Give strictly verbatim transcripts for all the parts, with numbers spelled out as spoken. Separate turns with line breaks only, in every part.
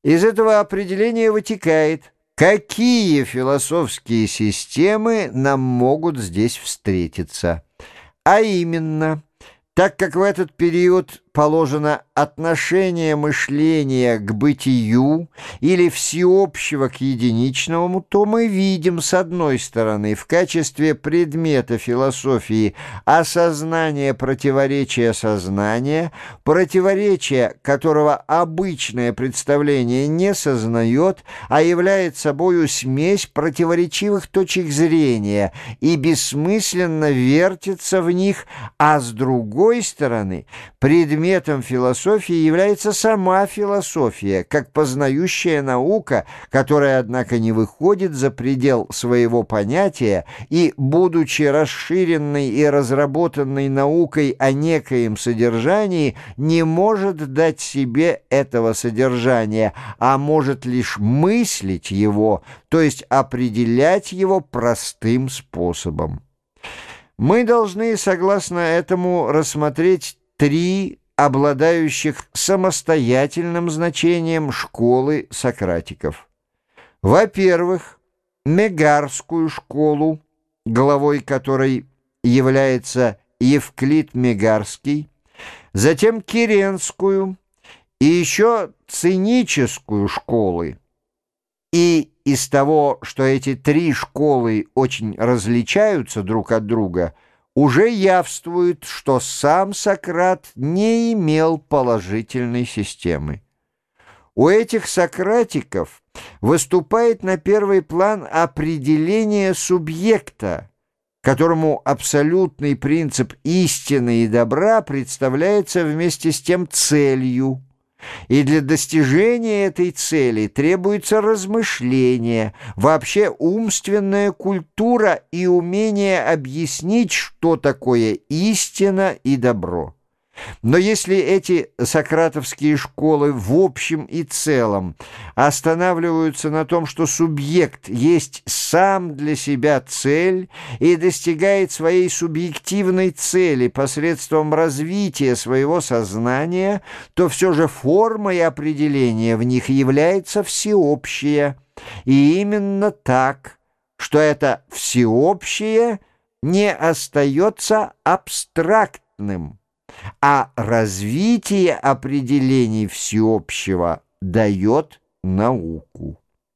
Из этого определения вытекает, какие философские системы нам могут здесь встретиться. А именно, так как в этот период положено отношение мышления к бытию или всеобщего к единичному, то мы видим, с одной стороны, в качестве предмета философии осознание противоречия сознания, противоречия, которого обычное представление не сознает, а является собою смесь противоречивых точек зрения и бессмысленно вертится в них, а с другой стороны, предмет Предметом философии является сама философия, как познающая наука, которая, однако, не выходит за предел своего понятия и, будучи расширенной и разработанной наукой о некоем содержании, не может дать себе этого содержания, а может лишь мыслить его, то есть определять его простым способом. Мы должны, согласно этому, рассмотреть три обладающих самостоятельным значением школы сократиков. Во-первых, Мегарскую школу, главой которой является Евклид Мегарский, затем Киренскую и еще Циническую школы. И из того, что эти три школы очень различаются друг от друга, уже явствует, что сам Сократ не имел положительной системы. У этих сократиков выступает на первый план определение субъекта, которому абсолютный принцип истины и добра представляется вместе с тем целью. И для достижения этой цели требуется размышление, вообще умственная культура и умение объяснить, что такое истина и добро. Но если эти сократовские школы в общем и целом останавливаются на том, что субъект есть сам для себя цель и достигает своей субъективной цели посредством развития своего сознания, то все же форма и определение в них является всеобщее. И именно так, что это всеобщее не остается абстрактным, а развитие определений всеобщего дает науку.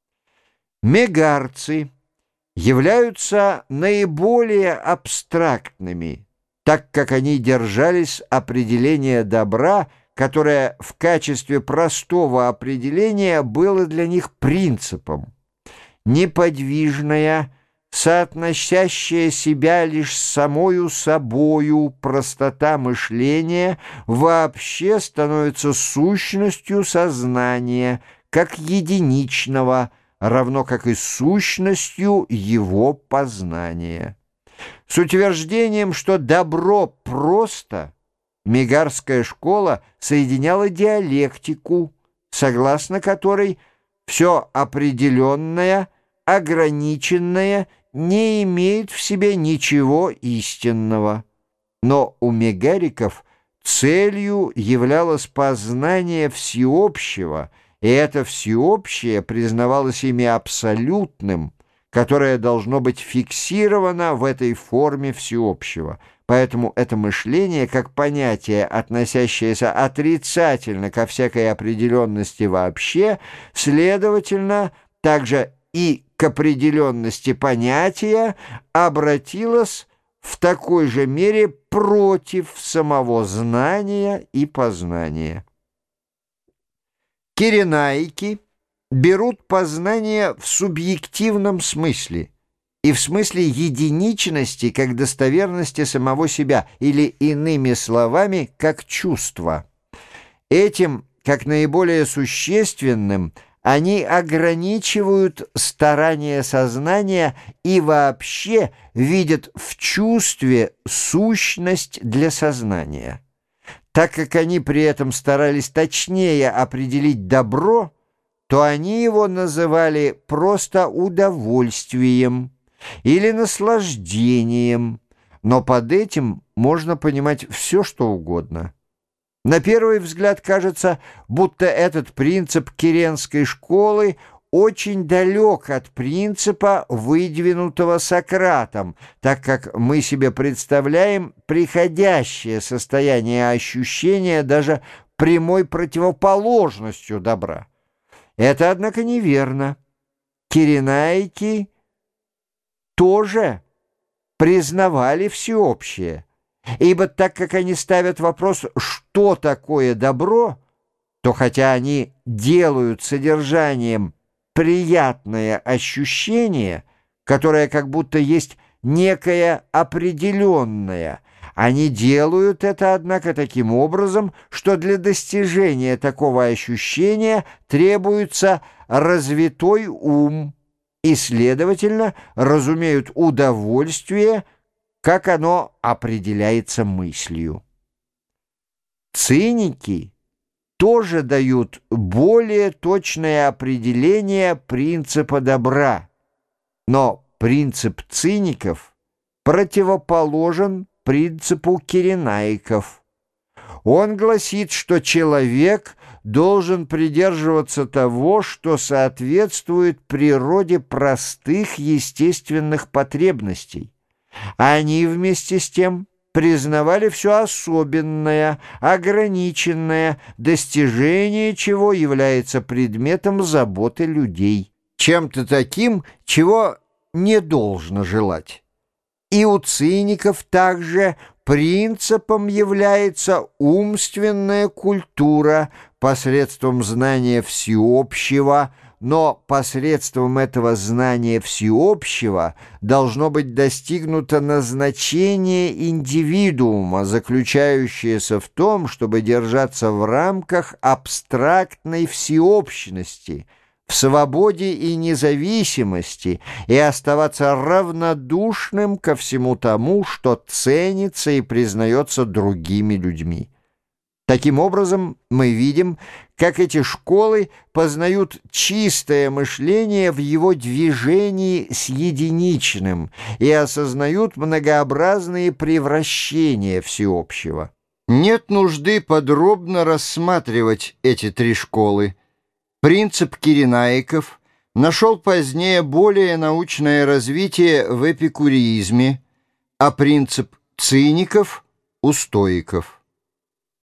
Мегарцы являются наиболее абстрактными, так как они держались определения добра, которое в качестве простого определения было для них принципом. Неподвижная, соотносящая себя лишь с самою собою простота мышления вообще становится сущностью сознания, как единичного, равно как и сущностью его познания. С утверждением, что добро просто, Мегарская школа соединяла диалектику, согласно которой все определенное, ограниченное не имеет в себе ничего истинного. Но у мегариков целью являлось познание всеобщего, и это всеобщее признавалось ими абсолютным, которое должно быть фиксировано в этой форме всеобщего. Поэтому это мышление, как понятие, относящееся отрицательно ко всякой определенности вообще, следовательно, также и к определенности понятия обратилось в такой же мере против самого знания и познания. Киренаики берут познание в субъективном смысле и в смысле единичности как достоверности самого себя, или, иными словами, как чувства. Этим, как наиболее существенным, они ограничивают старания сознания и вообще видят в чувстве сущность для сознания. Так как они при этом старались точнее определить добро, то они его называли просто удовольствием или наслаждением, но под этим можно понимать все, что угодно. На первый взгляд кажется, будто этот принцип киренской школы очень далек от принципа, выдвинутого Сократом, так как мы себе представляем приходящее состояние ощущения даже прямой противоположностью добра. Это, однако, неверно. Киренаики тоже признавали всеобщее, ибо так как они ставят вопрос, что такое добро, то хотя они делают содержанием приятное ощущение, которое как будто есть некое определенное, они делают это, однако, таким образом, что для достижения такого ощущения требуется развитой ум и, следовательно, разумеют удовольствие, как оно определяется мыслью. Циники тоже дают более точное определение принципа добра, но принцип циников противоположен принципу киренаиков. Он гласит, что человек должен придерживаться того, что соответствует природе простых естественных потребностей. Они вместе с тем признавали все особенное, ограниченное, достижение чего является предметом заботы людей, чем-то таким, чего не должно желать. И у циников также принципом является умственная культура посредством знания всеобщего, но посредством этого знания всеобщего должно быть достигнуто назначение индивидуума, заключающееся в том, чтобы держаться в рамках абстрактной всеобщности, в свободе и независимости, и оставаться равнодушным ко всему тому, что ценится и признается другими людьми. Таким образом, мы видим, как эти школы познают чистое мышление в его движении с единичным и осознают многообразные превращения всеобщего. Нет нужды подробно рассматривать эти три школы. Принцип киренаиков нашел позднее более научное развитие в эпикуреизме, а принцип циников — у стоиков.